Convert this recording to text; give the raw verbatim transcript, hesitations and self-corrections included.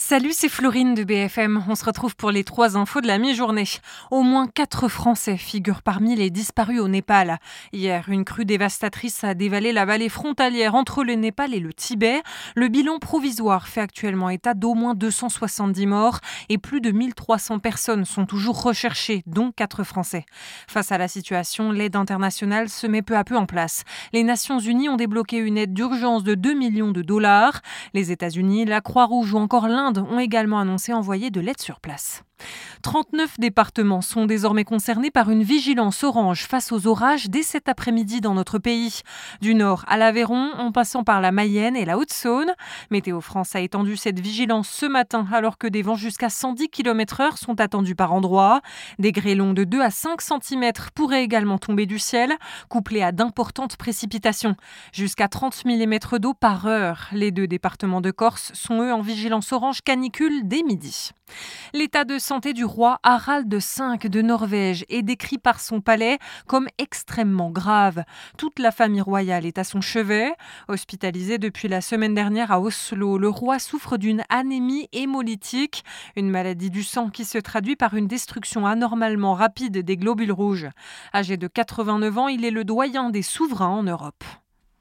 Salut, c'est Florine de B F M. On se retrouve pour les trois infos de la mi-journée. Au moins quatre Français figurent parmi les disparus au Népal. Hier, une crue dévastatrice a dévalé la vallée frontalière entre le Népal et le Tibet. Le bilan provisoire fait actuellement état d'au moins deux cent soixante-dix morts et plus de mille trois cents personnes sont toujours recherchées, dont quatre Français. Face à la situation, l'aide internationale se met peu à peu en place. Les Nations Unies ont débloqué une aide d'urgence de deux millions de dollars. Les États-Unis, la Croix-Rouge ou encore l'Inde ont également annoncé envoyer de l'aide sur place. trente-neuf départements sont désormais concernés par une vigilance orange face aux orages dès cet après-midi dans notre pays. Du nord à l'Aveyron, en passant par la Mayenne et la Haute-Saône. Météo France a étendu cette vigilance ce matin alors que des vents jusqu'à cent dix kilomètres heure sont attendus par endroits. Des grêlons de deux à cinq centimètres pourraient également tomber du ciel, couplés à d'importantes précipitations. Jusqu'à trente millimètres d'eau par heure. Les deux départements de Corse sont eux en vigilance orange canicule dès midi. L'état de santé du roi Harald V de Norvège est décrit par son palais comme extrêmement grave. Toute la famille royale est à son chevet. Hospitalisé depuis la semaine dernière à Oslo, le roi souffre d'une anémie hémolytique, une maladie du sang qui se traduit par une destruction anormalement rapide des globules rouges. Âgé de quatre-vingt-neuf ans, il est le doyen des souverains en Europe.